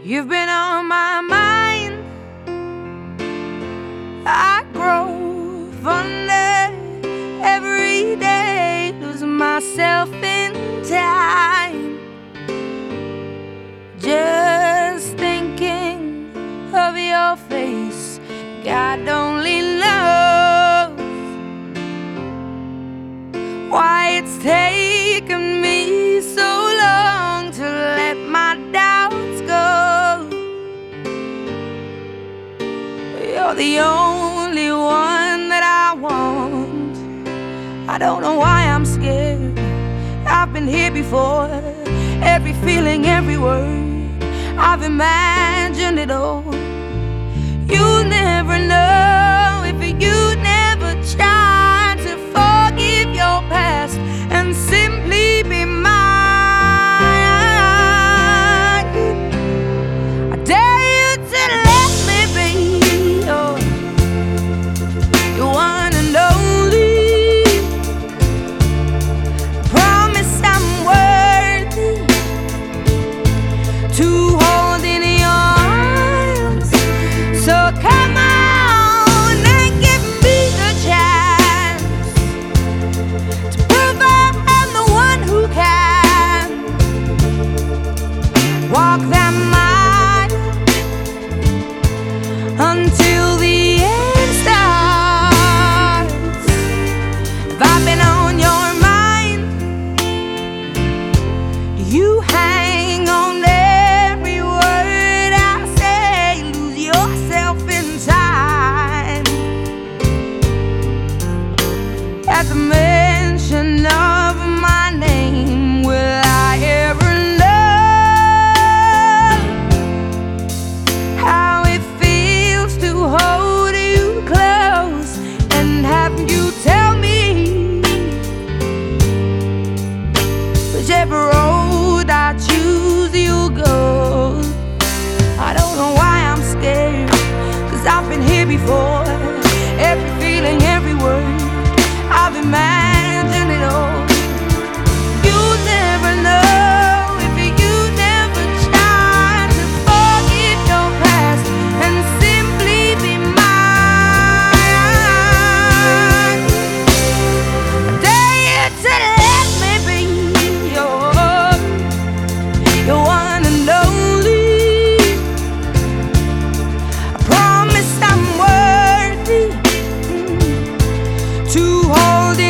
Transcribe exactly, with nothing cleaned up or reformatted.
You've been on my mind. I grow fonder every day, losing myself in time. Just thinking of your face, God only knows why it's taken me so long to let my doubts go. You're the only one that I want. I don't know why I'm scared. I've been here before. Every feeling, every word, I've imagined it all. You'll never know if you never try to forgive your past and simply be mine. I dare you to let me be your, your one and only. Promise I'm worthy to hold in your arms. So come on and give me the chance to prove I'm the one who can walk that mile until the end starts. If I've been on your mind, you hang on every word I say, lose yourself in time. At the mention of my name, will I ever know how it feels to hold you close and have you tell me whichever road I choose you'll go. I don't know why I'm scared, 'cause I've been here before. Every feeling, every word, I've imagined it all. You'll never know if you never try to forgive your past and simply be mine. I dare you to let me be your, your one and only. I promise I'm worthy to hold